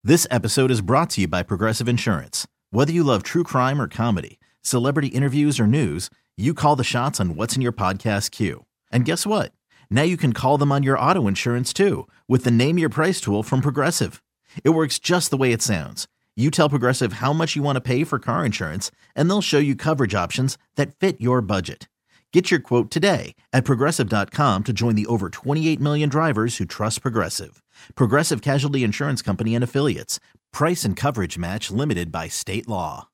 This episode is brought to you by Progressive Insurance. Whether you love true crime or comedy, celebrity interviews or news, you call the shots on what's in your podcast queue. And guess what? Now you can call them on your auto insurance too with the Name Your Price tool from Progressive. It works just the way it sounds. You tell Progressive how much you want to pay for car insurance, and they'll show you coverage options that fit your budget. Get your quote today at Progressive.com to join the over 28 million drivers who trust Progressive. Progressive Casualty Insurance Company and Affiliates. Price and coverage match limited by state law.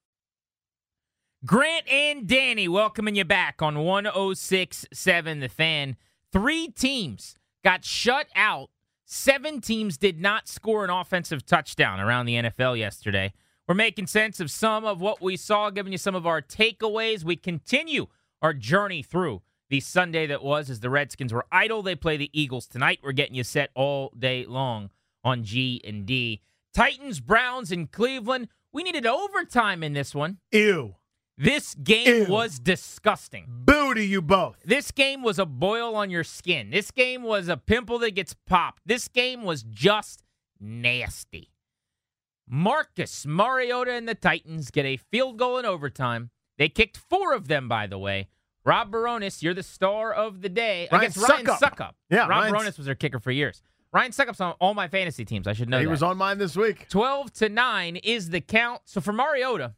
Grant and Danny welcoming you back on 106.7 The Fan. 3 teams got shut out. 7 teams did not score an offensive touchdown around the NFL yesterday. We're making sense of some of what we saw, giving you some of our takeaways. We continue our journey through the Sunday that was as the Redskins were idle. They play the Eagles tonight. We're getting you set all day long on G&D. Titans, Browns, and Cleveland. We needed overtime in this one. Ew. This game was disgusting. Boo to you both. This game was a boil on your skin. This game was a pimple that gets popped. This game was just nasty. Marcus Mariota and the Titans get a field goal in overtime. They kicked 4 of them, by the way. Rob Baronis, you're the star of the day. Ryan Against Ryan Suckup. Yeah, Rob Baronis was their kicker for years. Ryan Suckup's on all my fantasy teams. I should know that. He was on mine this week. 12-9 is the count. So for Mariota,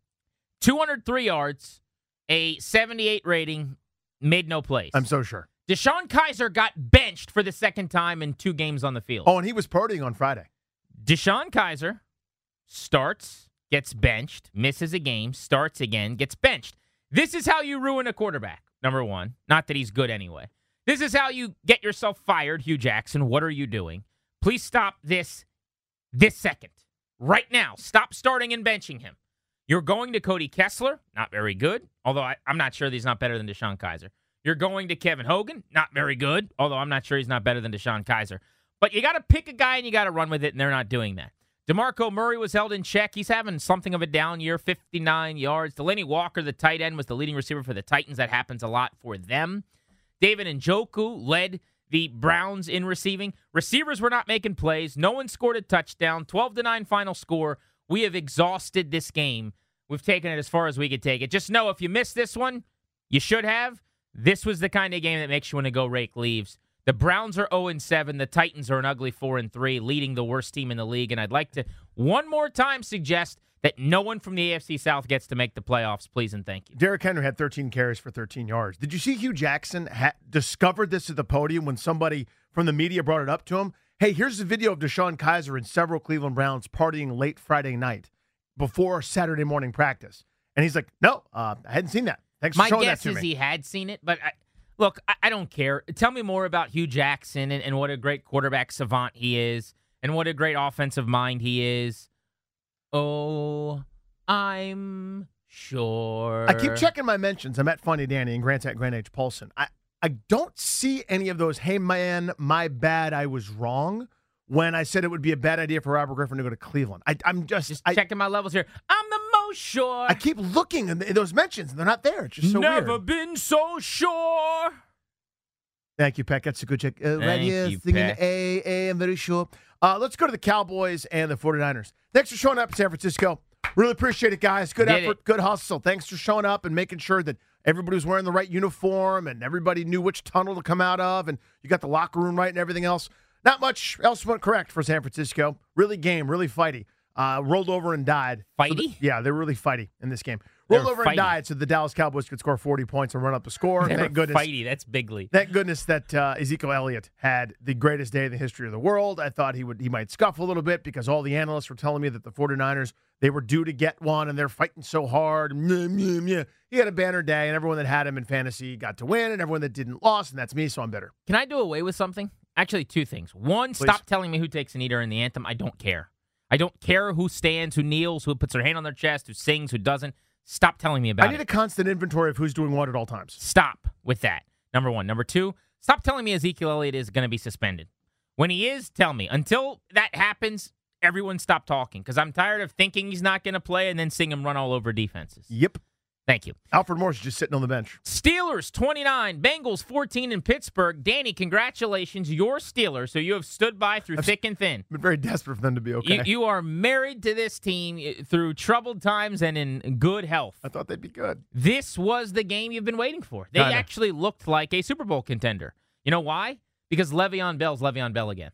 203 yards, a 78 rating, made no plays. I'm so sure. Deshaun Kaiser got benched for the second time in 2 games on the field. Oh, and he was partying on Friday. Deshaun Kaiser starts, gets benched, misses a game, starts again, gets benched. This is how you ruin a quarterback, number one. Not that he's good anyway. This is how you get yourself fired, Hugh Jackson. What are you doing? Please stop this second. Right now. Stop starting and benching him. You're going to Cody Kessler, not very good, although I'm not sure that he's not better than Deshaun Kaiser. You're going to Kevin Hogan, not very good, although I'm not sure he's not better than Deshaun Kaiser. But you got to pick a guy and you got to run with it, and they're not doing that. DeMarco Murray was held in check. He's having something of a down year, 59 yards. Delaney Walker, the tight end, was the leading receiver for the Titans. That happens a lot for them. David Njoku led the Browns in receiving. Receivers were not making plays. No one scored a touchdown. 12-9 final score. We have exhausted this game. We've taken it as far as we could take it. Just know if you missed this one, you should have. This was the kind of game that makes you want to go rake leaves. The Browns are 0-7. The Titans are an ugly 4-3, leading the worst team in the league. And I'd like to one more time suggest that no one from the AFC South gets to make the playoffs. Please and thank you. Derrick Henry had 13 carries for 13 yards. Did you see Hugh Jackson discovered this at the podium when somebody from the media brought it up to him? Hey, here's a video of Deshaun Kaiser and several Cleveland Browns partying late Friday night before Saturday morning practice. And he's like, no, I hadn't seen that. Thanks for showing that to me. My guess is he had seen it, but look, I don't care. Tell me more about Hugh Jackson and what a great quarterback savant he is and what a great offensive mind he is. Oh, I'm sure. I keep checking my mentions. I'm at Funny Danny and Grant's at Grant H. Paulson. I don't see any of those, hey, man, my bad, I was wrong, when I said it would be a bad idea for Robert Griffin to go to Cleveland. I'm just checking my levels here. I'm the most sure. I keep looking in those mentions, and they're not there. It's just so weird. Never been so sure. Thank you, Peck. That's a good check. Right here, you, singing Peck. I'm very sure. Let's go to the Cowboys and the 49ers. Thanks for showing up in San Francisco. Really appreciate it, guys. Good effort, good hustle. Thanks for showing up and making sure that everybody was wearing the right uniform and everybody knew which tunnel to come out of, and you got the locker room right and everything else. Not much else went correct for San Francisco. Really really fighty. Rolled over and died. Fighty? Yeah, they're really fighty in this game. Rolled over and died so the Dallas Cowboys could score 40 points and run up the score. Thank goodness. Fighty, that's bigly. Thank goodness that Ezekiel Elliott had the greatest day in the history of the world. I thought he might scuffle a little bit because all the analysts were telling me that the 49ers, they were due to get one and they're fighting so hard. He had a banner day and everyone that had him in fantasy got to win and everyone that didn't lost, and that's me, so I'm bitter. Can I do away with something? Actually, 2 things. One, Please. Stop telling me who takes a knee during the anthem. I don't care. I don't care who stands, who kneels, who puts their hand on their chest, who sings, who doesn't. Stop telling me about it. I need a constant inventory of who's doing what at all times. Stop with that. Number one. Number 2, stop telling me Ezekiel Elliott is going to be suspended. When he is, tell me. Until that happens, everyone stop talking because I'm tired of thinking he's not going to play and then seeing him run all over defenses. Yep. Thank you. Alfred Morris just sitting on the bench. Steelers 29, Bengals 14 in Pittsburgh. Danny, congratulations. Your Steelers, who you have stood by through thick and thin. Been very desperate for them to be okay. You are married to this team through troubled times and in good health. I thought they'd be good. This was the game you've been waiting for. They actually looked like a Super Bowl contender. You know why? Because Le'Veon Bell's Le'Veon Bell again.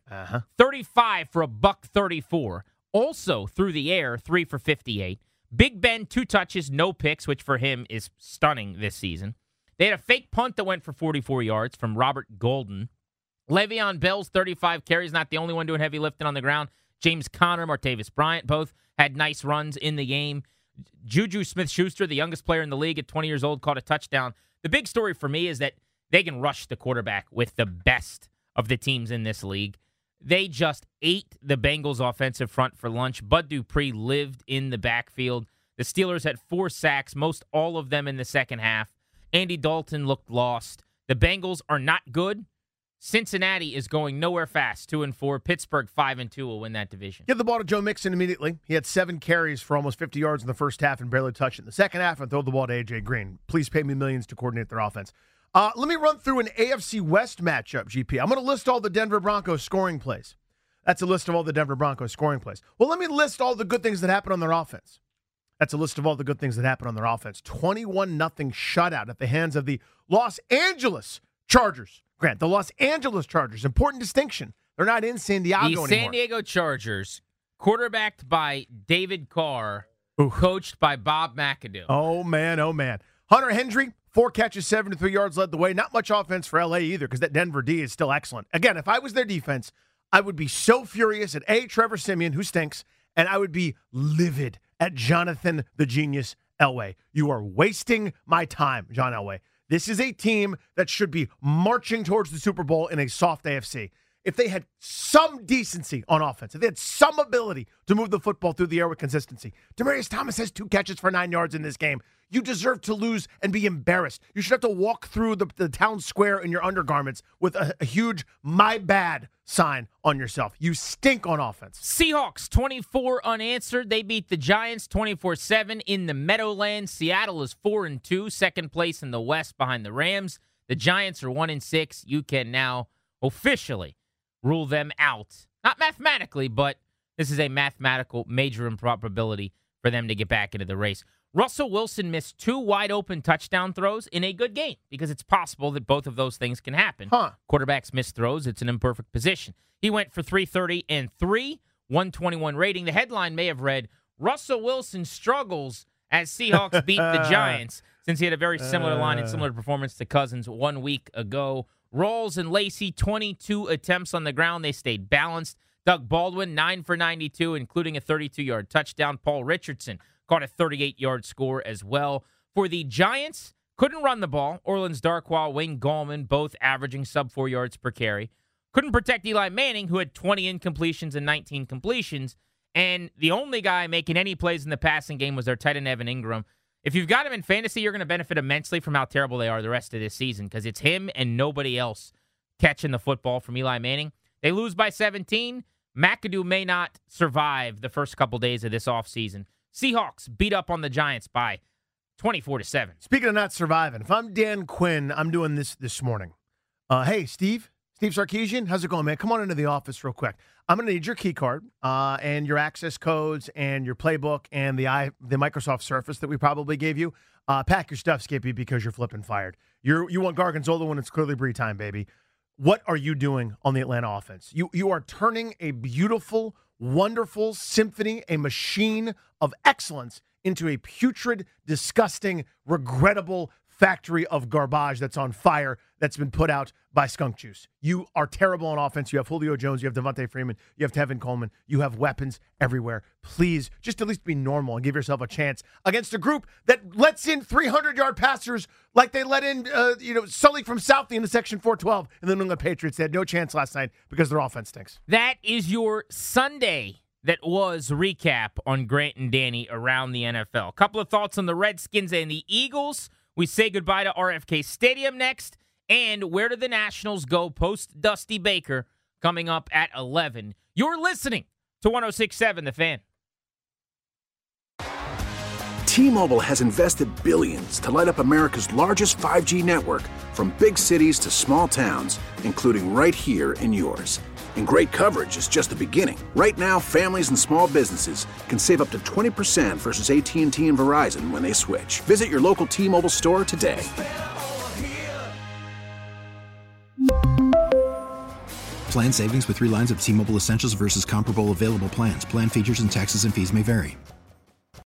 35 for $134. Also through the air, 3 for 58. Big Ben, 2 touches, no picks, which for him is stunning this season. They had a fake punt that went for 44 yards from Robert Golden. Le'Veon Bell's 35 carries, not the only one doing heavy lifting on the ground. James Conner, Martavis Bryant, both had nice runs in the game. Juju Smith-Schuster, the youngest player in the league at 20 years old, caught a touchdown. The big story for me is that they can rush the quarterback with the best of the teams in this league. They just ate the Bengals' offensive front for lunch. Bud Dupree lived in the backfield. The Steelers had 4 sacks, most all of them in the second half. Andy Dalton looked lost. The Bengals are not good. Cincinnati is going nowhere fast, 2-4. Pittsburgh 5-2 will win that division. Give the ball to Joe Mixon immediately. He had 7 carries for almost 50 yards in the first half and barely touched it in the second half, and throw the ball to A.J. Green. Please pay me millions to coordinate their offense. Let me run through an AFC West matchup, GP. I'm going to list all the Denver Broncos scoring plays. That's a list of all the Denver Broncos scoring plays. Well, let me list all the good things that happen on their offense. That's a list of all the good things that happen on their offense. 21-0 shutout at the hands of the Los Angeles Chargers. Grant, the Los Angeles Chargers. Important distinction. They're not in San Diego anymore. The San Diego Chargers, quarterbacked by David Carr, coached by Bob McAdoo. Oh, man, oh, man. Hunter Henry, 4 catches, 73 yards, led the way. Not much offense for L.A. either, because that Denver D is still excellent. Again, if I was their defense, I would be so furious at Trevor Siemian, who stinks, and I would be livid at Jonathan the Genius Elway. You are wasting my time, John Elway. This is a team that should be marching towards the Super Bowl in a soft AFC. If they had some decency on offense, if they had some ability to move the football through the air with consistency. Demaryius Thomas has 2 catches for 9 yards in this game. You deserve to lose and be embarrassed. You should have to walk through the town square in your undergarments with a huge "my bad" sign on yourself. You stink on offense. Seahawks, 24 unanswered. They beat the Giants 24-7 in the Meadowlands. Seattle is 4-2, second place in the West behind the Rams. The Giants are 1-6. You can now officially rule them out. Not mathematically, but this is a mathematical major improbability for them to get back into the race. Russell Wilson missed 2 wide-open touchdown throws in a good game because it's possible that both of those things can happen. Quarterbacks miss throws. It's an imperfect position. He went for 330 and 121 rating. The headline may have read, Russell Wilson struggles as Seahawks beat the Giants, since he had a very similar line and similar performance to Cousins 1 week ago. Rawls and Lacey, 22 attempts on the ground. They stayed balanced. Doug Baldwin, 9 for 92, including a 32-yard touchdown. Paul Richardson caught a 38-yard score as well. For the Giants, couldn't run the ball. Orleans Darkwa, Wayne Gallman, both averaging sub 4 yards per carry. Couldn't protect Eli Manning, who had 20 incompletions and 19 completions. And the only guy making any plays in the passing game was their tight end, Evan Ingram. If you've got him in fantasy, you're going to benefit immensely from how terrible they are the rest of this season, because it's him and nobody else catching the football from Eli Manning. They lose by 17. McAdoo may not survive the first couple days of this offseason. Seahawks beat up on the Giants by 24-7. Speaking of not surviving, if I'm Dan Quinn, I'm doing this morning. Hey, Steve Sarkisian, how's it going, man? Come on into the office real quick. I'm going to need your key card and your access codes and your playbook and the Microsoft Surface that we probably gave you. Pack your stuff, Skippy, because you're flipping fired. You want Gargonzola when it's clearly Brie time, baby. What are you doing on the Atlanta offense? You are turning a beautiful, wonderful symphony, a machine of excellence, into a putrid, disgusting, regrettable factory of garbage that's on fire, that's been put out by skunk juice. You are terrible on offense. You have Julio Jones. You have Devontae Freeman. You have Tevin Coleman. You have weapons everywhere. Please, just at least be normal and give yourself a chance against a group that lets in 300-yard passers like they let in, Sully from Southie in the Section 412 and the New England Patriots. They had no chance last night because their offense stinks. That is your Sunday that was recap on Grant and Danny around the NFL. A couple of thoughts on the Redskins and the Eagles. We say goodbye to RFK Stadium next. And where do the Nationals go post Dusty Baker coming up at 11? You're listening to 106.7 The Fan. T-Mobile has invested billions to light up America's largest 5G network, from big cities to small towns, including right here in yours. And great coverage is just the beginning. Right now, families and small businesses can save up to 20% versus AT&T and Verizon when they switch. Visit your local T-Mobile store today. Plan savings with 3 lines of T-Mobile Essentials versus comparable available plans. Plan features and taxes and fees may vary.